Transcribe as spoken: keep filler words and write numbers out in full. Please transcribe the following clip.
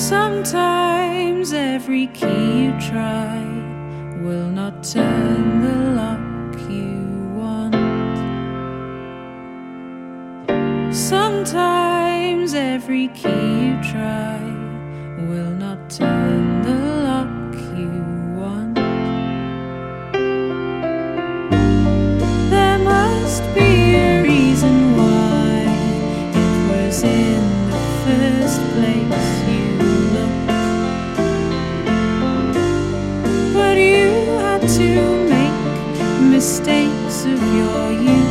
Sometimes every key you try will not turn the lock you want. Sometimes every key you try will not turn the lock you want. There must be a reason why it was in the first place you looked, but you had to make mistakes of your youth.